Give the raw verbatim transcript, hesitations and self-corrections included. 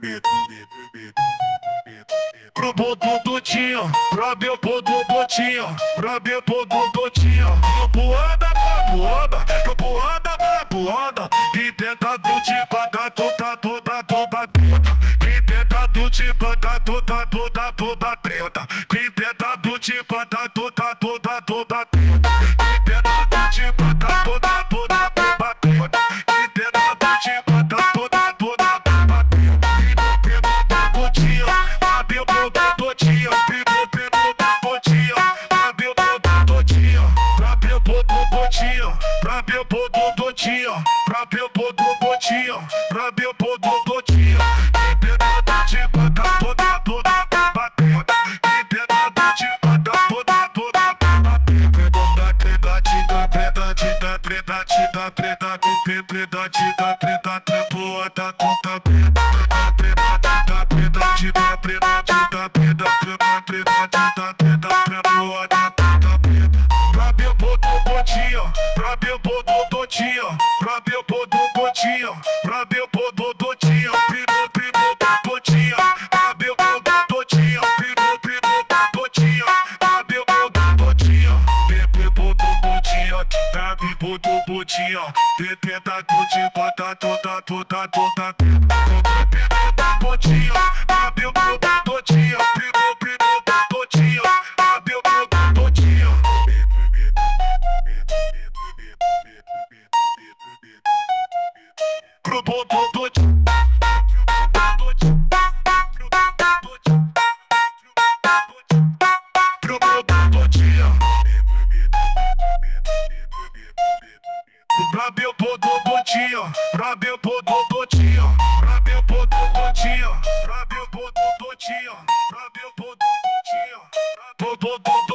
Pro do Dudinho, pra meu pro do Botinho, pra meu pro do Botinho. Pro anda, pro anda, pro anda, pro anda. Que tentado te pagar toda, toda, toda preta. Que tentado te pagar toda, toda, toda preta. Que tentado te pagar toda, toda, toda preta. Que tentado te pagar toda, toda, toda preta. Que tentado te pagar toda, toda, toda preta. Botinho, abriu pro Botinho, pegou pelo Botinho, abriu pro Botinho, pra meu pro Botinho, pra meu pro Botinho, pra meu pro Botinho, pra meu pro Botinho. Que tentado te pagar toda, toda, toda preta. Que tentado te pagar toda, toda, toda preta. Preta, preta, preta, preta, preta, preta, preta, preta, treta, conta preta, preta, preta, preta, preta, preta, preta, preta, preta, preta, preta, pra meu boto botinho, pra meu boto botinho, pra meu boto botinho, pra meu boto botinho, primo, primo, botinho, pra meu boto botinho, primo, primo, botinho, pra meu boto botinho, primo, boto botinho, pra meu boto botinho, tenta curtir, bota toda, toda, toda, toda, botinho, pra meu boto botinho, primo, primo, botinho, pra meu boto botinho. Pro boto botinho. Pro boto botinho. Pra meu boto botinho, pra meu boto botinho, pra meu boto botinho, pra meu boto botinho, pra meu boto botinho, pra meu boto